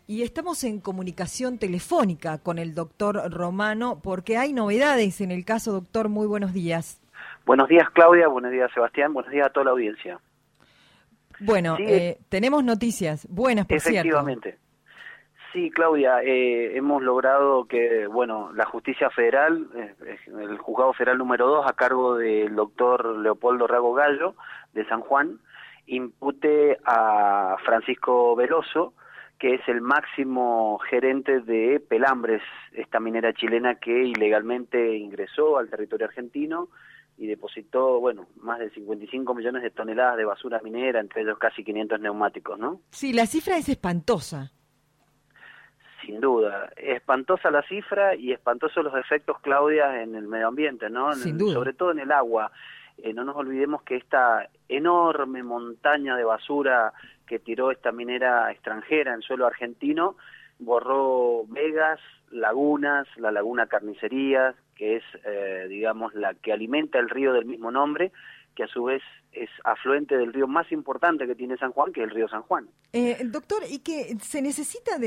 Y estamos en comunicación telefónica con el doctor Romano porque hay novedades en el caso, doctor. Muy buenos días. Buenos días, Claudia. Buenos días, Sebastián. Buenos días a toda la audiencia. Bueno, Sí, tenemos noticias buenas, por efectivamente. cierto. Sí, Claudia, hemos logrado que, bueno, la Justicia Federal, el Juzgado Federal número 2, a cargo del doctor Leopoldo Rago Gallo, de San Juan, impute a Francisco Veloso, que es el máximo gerente de Pelambres, esta minera chilena que ilegalmente ingresó al territorio argentino y depositó, bueno, más de 55 millones de toneladas de basura minera, entre ellos casi 500 neumáticos, ¿no? Sí, la cifra es espantosa. Sin duda, espantosa la cifra y espantosos los efectos, Claudia, en el medio ambiente, ¿no? Sin duda. Sobre todo en el agua. No nos olvidemos que esta enorme montaña de basura que tiró esta minera extranjera en suelo argentino borró vegas, lagunas, la laguna Carnicerías, que es, digamos, la que alimenta el río del mismo nombre, que a su vez es afluente del río más importante que tiene San Juan, que es el río San Juan. Doctor, ¿y que se necesita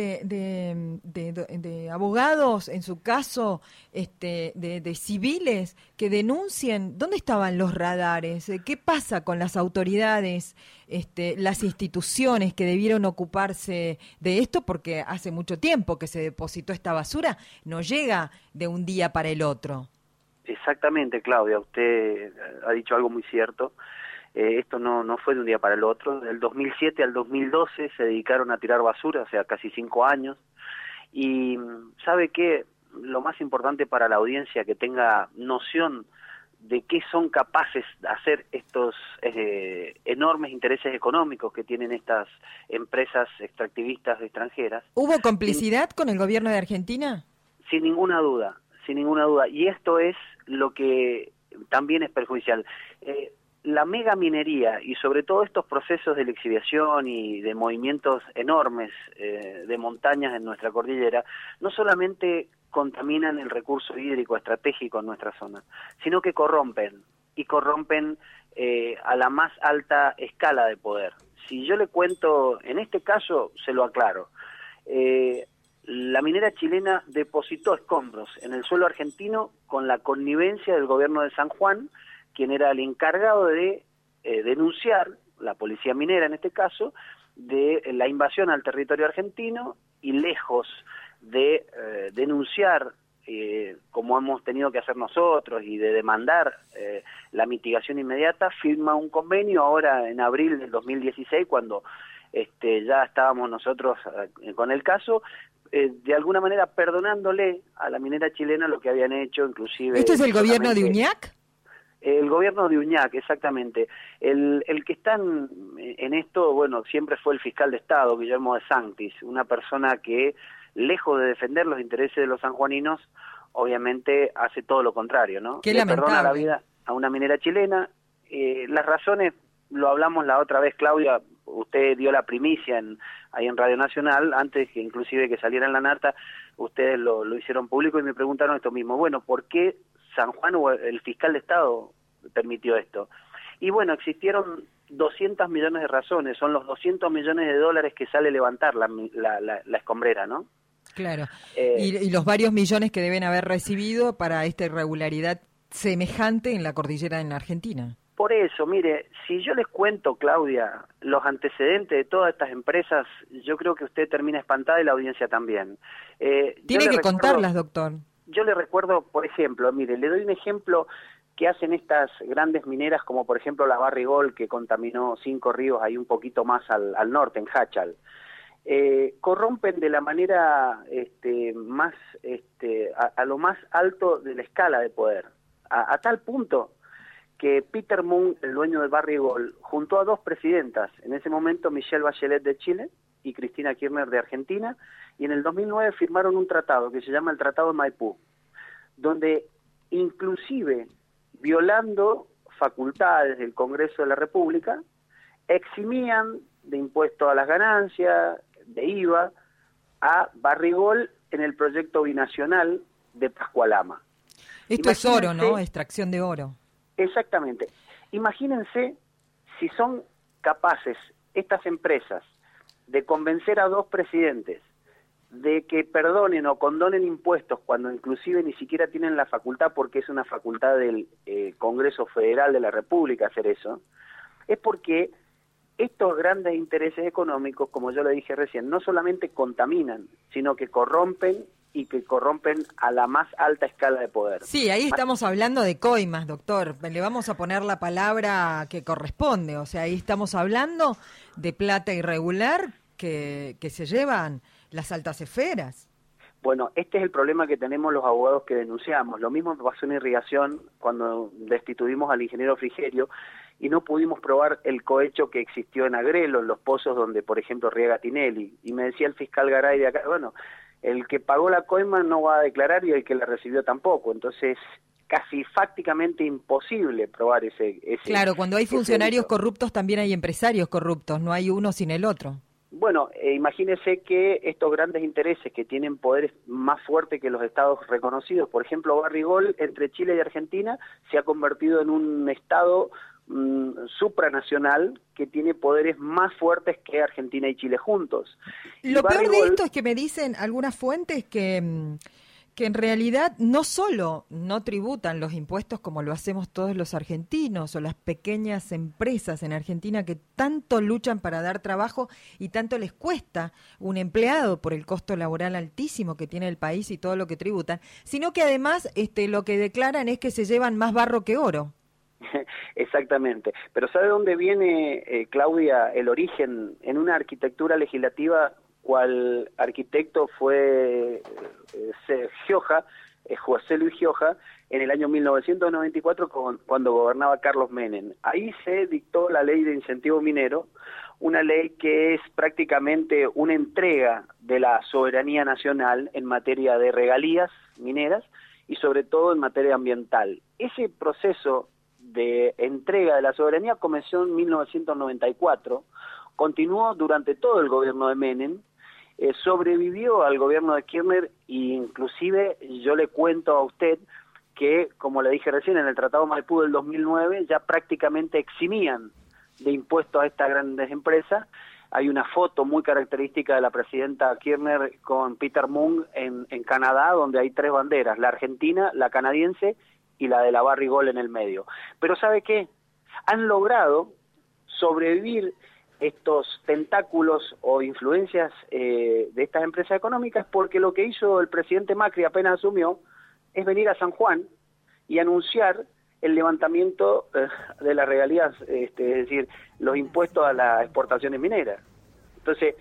de abogados, en su caso, de civiles que denuncien? ¿Dónde estaban los radares? ¿Qué pasa con las autoridades, las instituciones que debieron ocuparse de esto? Porque hace mucho tiempo que se depositó esta basura, no llega de un día para el otro. Exactamente, Claudia, usted ha dicho algo muy cierto. Esto no fue de un día para el otro. Del 2007 al 2012 se dedicaron a tirar basura, o sea, casi 5 años. Y ¿sabe qué? Lo más importante para la audiencia que tenga noción de qué son capaces de hacer estos enormes intereses económicos que tienen estas empresas extractivistas extranjeras. ¿Hubo complicidad con el gobierno de Argentina? Sin ninguna duda, sin ninguna duda. Y esto es lo que también es perjudicial. La mega minería y sobre todo estos procesos de lixiviación y de movimientos enormes de montañas en nuestra cordillera, no solamente contaminan el recurso hídrico estratégico en nuestra zona, sino que corrompen, y corrompen a la más alta escala de poder. Si yo le cuento, en este caso se lo aclaro, la minera chilena depositó escombros en el suelo argentino con la connivencia del gobierno de San Juan, quien era el encargado de denunciar, la policía minera en este caso, de la invasión al territorio argentino, y lejos de denunciar, como hemos tenido que hacer nosotros, y de demandar la mitigación inmediata, firma un convenio ahora en abril del 2016, cuando ya estábamos nosotros con el caso, de alguna manera perdonándole a la minera chilena lo que habían hecho, inclusive... ¿Esto es el gobierno de Uñac? El gobierno de Uñac, exactamente. El que está en esto, bueno, siempre fue el fiscal de Estado, Guillermo de Sanctis, una persona que, lejos de defender los intereses de los sanjuaninos, obviamente hace todo lo contrario, ¿no? Qué Le lamentable. perdona la vida a una minera chilena. Las razones, lo hablamos la otra vez, Claudia, usted dio la primicia ahí en Radio Nacional, antes que inclusive que saliera en la nata, ustedes lo hicieron público y me preguntaron esto mismo, bueno, ¿por qué San Juan o el fiscal de Estado permitió esto? Y bueno, existieron 200 millones de razones, son los 200 millones de dólares que sale levantar la escombrera, ¿no? Claro, y los varios millones que deben haber recibido para esta irregularidad semejante en la cordillera en la Argentina. Por eso, mire, si yo les cuento, Claudia, los antecedentes de todas estas empresas, yo creo que usted termina espantada y la audiencia también. Tiene que contarlas, doctor. Yo le recuerdo, por ejemplo, mire, le doy un ejemplo que hacen estas grandes mineras, como por ejemplo la Barrigol, que contaminó 5 ríos ahí un poquito más al norte, en Hachal. Corrompen de la manera más a lo más alto de la escala de poder, a tal punto que Peter Moon, el dueño de Barrigol, juntó a 2 presidentas, en ese momento Michelle Bachelet de Chile y Cristina Kirchner de Argentina, y en el 2009 firmaron un tratado que se llama el Tratado de Maipú, donde inclusive, violando facultades del Congreso de la República, eximían de impuesto a las ganancias, de IVA, a Barrigol en el proyecto binacional de Pascualama. Esto es oro, ¿no? Extracción de oro. Exactamente. Imagínense si son capaces estas empresas de convencer a 2 presidentes de que perdonen o condonen impuestos cuando inclusive ni siquiera tienen la facultad, porque es una facultad del Congreso Federal de la República hacer eso, es porque estos grandes intereses económicos, como yo le dije recién, no solamente contaminan, sino que corrompen y que corrompen a la más alta escala de poder. Sí, ahí estamos hablando de coimas, doctor. Le vamos a poner la palabra que corresponde. O sea, ahí estamos hablando de plata irregular que se llevan las altas esferas. Bueno, este es el problema que tenemos los abogados que denunciamos. Lo mismo pasó en irrigación cuando destituimos al ingeniero Frigerio y no pudimos probar el cohecho que existió en Agrelo, en los pozos donde, por ejemplo, riega Tinelli. Y me decía el fiscal Garay de acá, bueno, el que pagó la coima no va a declarar y el que la recibió tampoco. Entonces, casi fácticamente imposible probar ese Claro, cuando hay funcionarios corruptos también hay empresarios corruptos, no hay uno sin el otro. Bueno, imagínese que estos grandes intereses que tienen poderes más fuertes que los estados reconocidos, por ejemplo, Barrigol entre Chile y Argentina se ha convertido en un estado supranacional que tiene poderes más fuertes que Argentina y Chile juntos. Lo peor de esto es que me dicen algunas fuentes que en realidad no solo no tributan los impuestos como lo hacemos todos los argentinos o las pequeñas empresas en Argentina que tanto luchan para dar trabajo y tanto les cuesta un empleado por el costo laboral altísimo que tiene el país y todo lo que tributan, sino que además lo que declaran es que se llevan más barro que oro. Exactamente, pero ¿sabe dónde viene, Claudia, el origen? En una arquitectura legislativa, cual arquitecto fue Gioja, José Luis Gioja, en el año 1994 cuando gobernaba Carlos Menem. Ahí se dictó la ley de incentivo minero, una ley que es prácticamente una entrega de la soberanía nacional en materia de regalías mineras y sobre todo en materia ambiental. Ese proceso de entrega de la soberanía comenzó en 1994, continuó durante todo el gobierno de Menem, sobrevivió al gobierno de Kirchner e inclusive yo le cuento a usted que, como le dije recién, en el Tratado Maipú del 2009 ya prácticamente eximían de impuestos a estas grandes empresas. Hay una foto muy característica de la presidenta Kirchner con Peter Mung en Canadá, donde hay 3 banderas, la argentina, la canadiense y la de la Barrigol en el medio. Pero ¿sabe qué? Han logrado sobrevivir estos tentáculos o influencias de estas empresas económicas porque lo que hizo el presidente Macri apenas asumió es venir a San Juan y anunciar el levantamiento de las regalías, es decir, los impuestos a las exportaciones mineras. Entonces,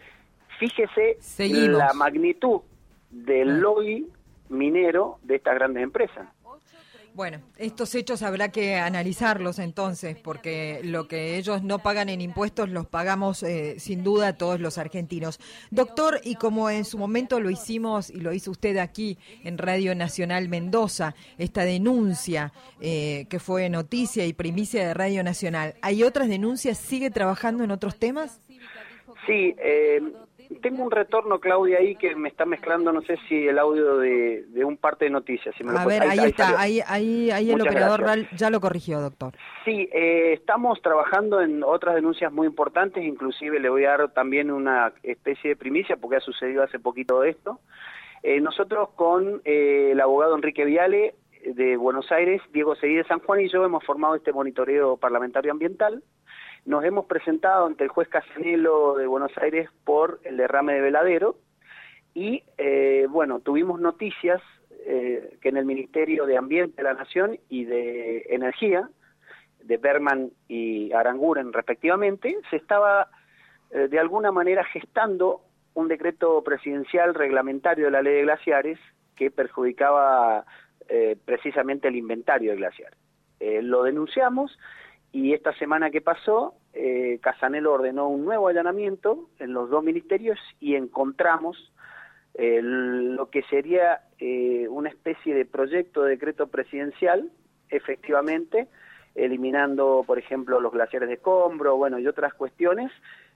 fíjese la magnitud del lobby minero de estas grandes empresas. Bueno, estos hechos habrá que analizarlos entonces, porque lo que ellos no pagan en impuestos los pagamos sin duda todos los argentinos. Doctor, y como en su momento lo hicimos y lo hizo usted aquí en Radio Nacional Mendoza, esta denuncia que fue noticia y primicia de Radio Nacional, ¿hay otras denuncias? ¿Sigue trabajando en otros temas? Sí, tengo un retorno, Claudia, ahí que me está mezclando, no sé si el audio de un parte de noticias. Si me lo ahí está, ahí el operador ya lo corrigió, doctor. Sí, estamos trabajando en otras denuncias muy importantes, inclusive le voy a dar también una especie de primicia, porque ha sucedido hace poquito de esto. Nosotros con el abogado Enrique Viale de Buenos Aires, Diego Seguí de San Juan y yo hemos formado este monitoreo parlamentario ambiental. Nos hemos presentado ante el juez Casanelo de Buenos Aires por el derrame de Veladero y, bueno, tuvimos noticias que en el Ministerio de Ambiente de la Nación y de Energía, de Berman y Aranguren respectivamente, se estaba de alguna manera gestando un decreto presidencial reglamentario de la ley de glaciares que perjudicaba precisamente el inventario de glaciares. Lo denunciamos. Y esta semana que pasó, Casanelo ordenó un nuevo allanamiento en los 2 ministerios y encontramos lo que sería una especie de proyecto de decreto presidencial, efectivamente, eliminando, por ejemplo, los glaciares de Escombro, bueno, y otras cuestiones,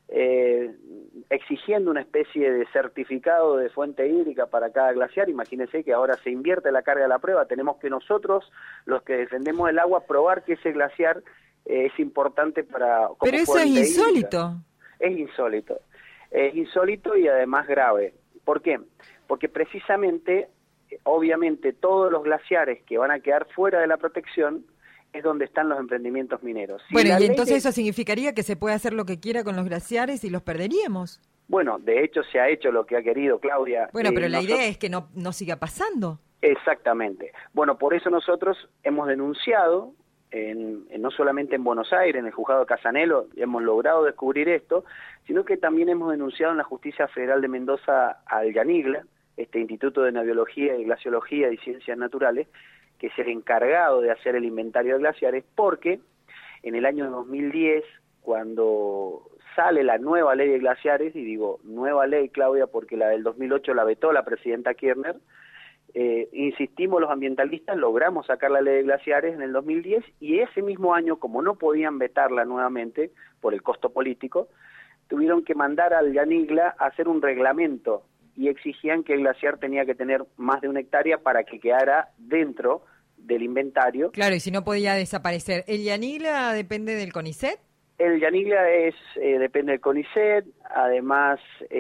exigiendo una especie de certificado de fuente hídrica para cada glaciar. Imagínense que ahora se invierte la carga de la prueba, tenemos que nosotros, los que defendemos el agua, probar que ese glaciar es importante para... Pero eso es insólito. Es insólito y además grave. ¿Por qué? Porque precisamente, obviamente, todos los glaciares que van a quedar fuera de la protección es donde están los emprendimientos mineros. Si bueno, y entonces eso significaría que se puede hacer lo que quiera con los glaciares y los perderíamos. Bueno, de hecho se ha hecho lo que ha querido Claudia. Bueno, pero la idea es que no siga pasando. Exactamente. Bueno, por eso nosotros hemos denunciado, no solamente en Buenos Aires, en el juzgado de Casanelo, hemos logrado descubrir esto, sino que también hemos denunciado en la Justicia Federal de Mendoza al Yanigla, este Instituto de Naviología y Glaciología y Ciencias Naturales, que es el encargado de hacer el inventario de glaciares, porque en el año 2010, cuando sale la nueva ley de glaciares, y digo nueva ley, Claudia, porque la del 2008 la vetó la presidenta Kirchner, insistimos los ambientalistas, logramos sacar la ley de glaciares en el 2010, y ese mismo año, como no podían vetarla nuevamente por el costo político, tuvieron que mandar al Yanigla a hacer un reglamento, y exigían que el glaciar tenía que tener más de 1 hectárea para que quedara dentro del inventario. Claro, y si no podía desaparecer. ¿El Yanigla depende del CONICET? El Yanigla depende del CONICET, además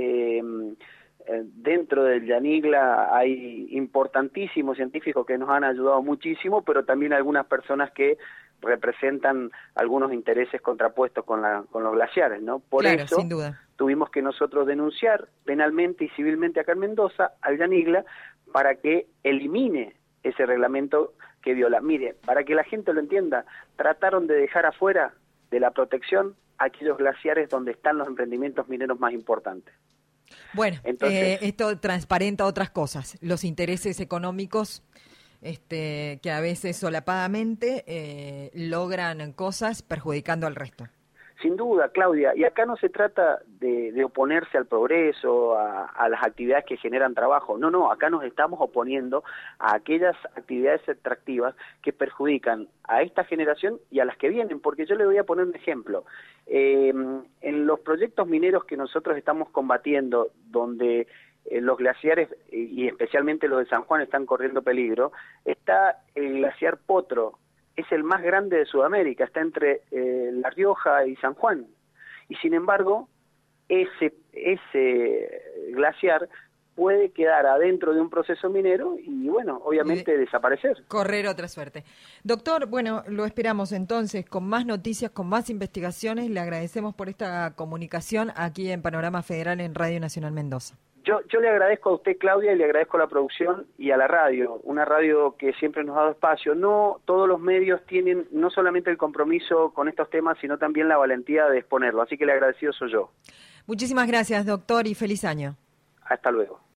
dentro del Yanigla hay importantísimos científicos que nos han ayudado muchísimo, pero también algunas personas que representan algunos intereses contrapuestos con los glaciares, ¿no? Por claro, eso sin duda. Tuvimos que nosotros denunciar penalmente y civilmente acá en Mendoza al Yanigla para que elimine ese reglamento que viola. Mire, para que la gente lo entienda, trataron de dejar afuera de la protección aquellos glaciares donde están los emprendimientos mineros más importantes. Bueno, entonces, esto transparenta otras cosas, los intereses económicos que a veces solapadamente logran cosas perjudicando al resto. Sin duda, Claudia, y acá no se trata de oponerse al progreso, a las actividades que generan trabajo, no, acá nos estamos oponiendo a aquellas actividades extractivas que perjudican a esta generación y a las que vienen, porque yo le voy a poner un ejemplo. En los proyectos mineros que nosotros estamos combatiendo, donde los glaciares, y especialmente los de San Juan, están corriendo peligro, está el glaciar Potro. Es el más grande de Sudamérica, está entre La Rioja y San Juan. Y sin embargo, ese glaciar puede quedar adentro de un proceso minero y, bueno, obviamente desaparecer. Correr otra suerte. Doctor, bueno, lo esperamos entonces con más noticias, con más investigaciones. Le agradecemos por esta comunicación aquí en Panorama Federal en Radio Nacional Mendoza. Yo le agradezco a usted, Claudia, y le agradezco a la producción y a la radio, una radio que siempre nos ha dado espacio. No todos los medios tienen no solamente el compromiso con estos temas, sino también la valentía de exponerlo, así que le agradecido soy yo. Muchísimas gracias, doctor, y feliz año. Hasta luego.